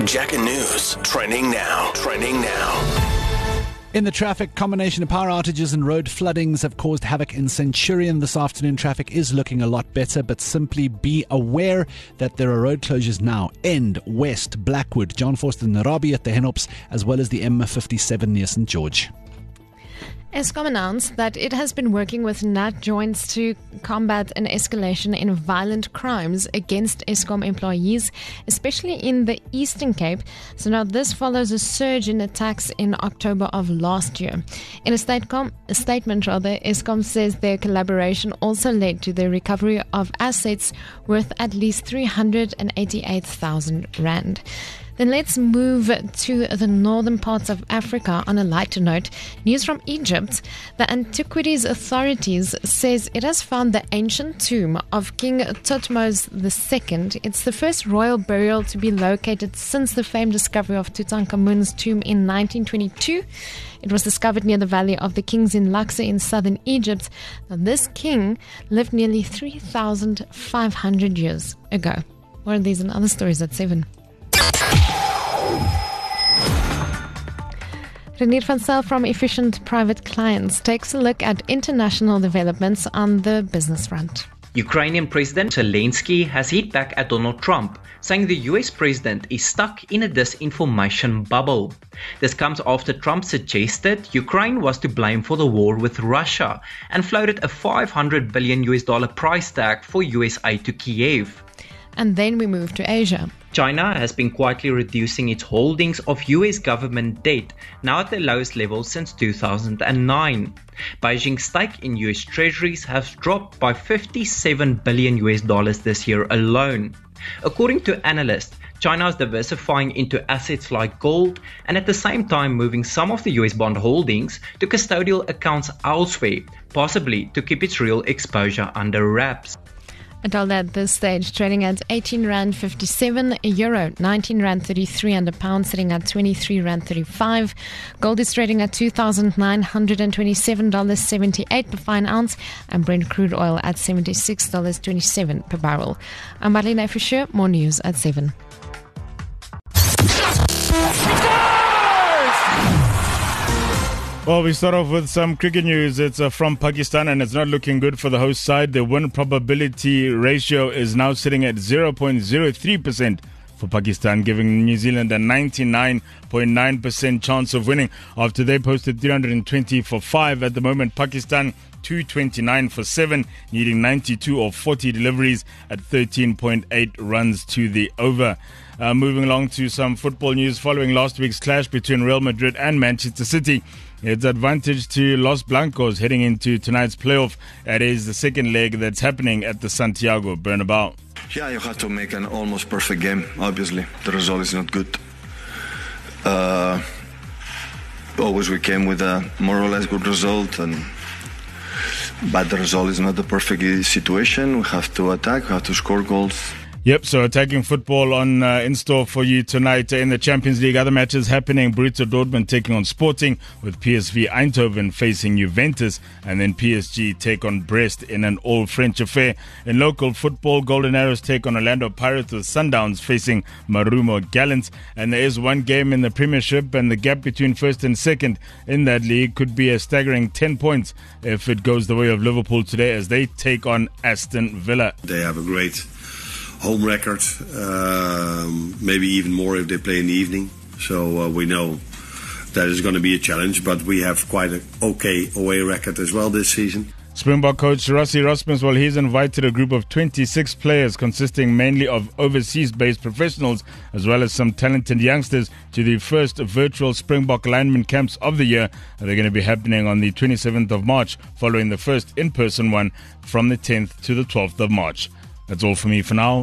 Jack'n News, trending now. In the traffic, combination of power outages and road floodings have caused havoc in Centurion this afternoon. Traffic is looking a lot better, but simply be aware that there are road closures now. End, West, Blackwood, John Forster Narabi at the Henops, as well as the M57 near St. George. Eskom announced that it has been working with NAT joints to combat an escalation in violent crimes against Eskom employees, especially in the Eastern Cape. So now this follows a surge in attacks in October of last year. In a statement, Eskom says their collaboration also led to the recovery of assets worth at least 388,000 rand. Then let's move to the northern parts of Africa on a lighter note. News from Egypt. The Antiquities Authorities says it has found the ancient tomb of King Thutmose II. It's the first royal burial to be located since the famed discovery of Tutankhamun's tomb in 1922. It was discovered near the Valley of the Kings in Luxor in southern Egypt. Now, this king lived nearly 3,500 years ago. More of these and other stories at 7. Renier van Zyl from Efficient Private Clients takes a look at international developments on the business front. Ukrainian President Zelensky has hit back at Donald Trump, saying the US president is stuck in a disinformation bubble. This comes after Trump suggested Ukraine was to blame for the war with Russia and floated a $500 billion price tag for US aid to Kiev. And then we move to Asia. China has been quietly reducing its holdings of US government debt, now at the lowest level since 2009. Beijing's stake in US treasuries has dropped by $57 billion this year alone. According to analysts, China is diversifying into assets like gold and at the same time moving some of the US bond holdings to custodial accounts elsewhere, possibly to keep its real exposure under wraps. And all at this stage, trading at 18 Rand 57, a euro 19 Rand 33, and a pound sitting at 23 Rand 35. Gold is trading at $2,927.78 per fine ounce, and Brent crude oil at $76.27 per barrel. I'm Marlene Fisher. More news at 7. Well, we start off with some cricket news. It's from Pakistan, and it's not looking good for the host side. The win probability ratio is now sitting at 0.03% for Pakistan, giving New Zealand a 99.9% chance of winning after they posted 320 for 5. At the moment, Pakistan 229 for 7, needing 92 or 40 deliveries at 13.8 runs to the over. Moving along to some football news. Following last week's clash between Real Madrid and Manchester City, it's advantage to Los Blancos heading into tonight's playoff. That is the second leg that's happening at the Santiago Bernabeu. Yeah, you have to make an almost perfect game. Obviously, the result is not good. Always we came with a more or less good result, but the result is not the perfect situation. We have to attack, we have to score goals. Yep, so attacking football on in store for you tonight in the Champions League. Other matches happening: Borussia Dortmund taking on Sporting, with PSV Eindhoven facing Juventus, and then PSG take on Brest in an all-French affair. In local football, Golden Arrows take on Orlando Pirates, with Sundowns facing Marumo Gallants. And there is one game in the Premiership, and the gap between first and second in that league could be a staggering 10 points if it goes the way of Liverpool today as they take on Aston Villa. They have a great home record, maybe even more if they play in the evening. So we know that is going to be a challenge, but we have quite an okay away record as well this season. Springbok coach Rassie Erasmus, well, he's invited a group of 26 players consisting mainly of overseas-based professionals as well as some talented youngsters to the first virtual Springbok lineman camps of the year. They're going to be happening on the 27th of March, following the first in-person one from the 10th to the 12th of March. That's all for me for now.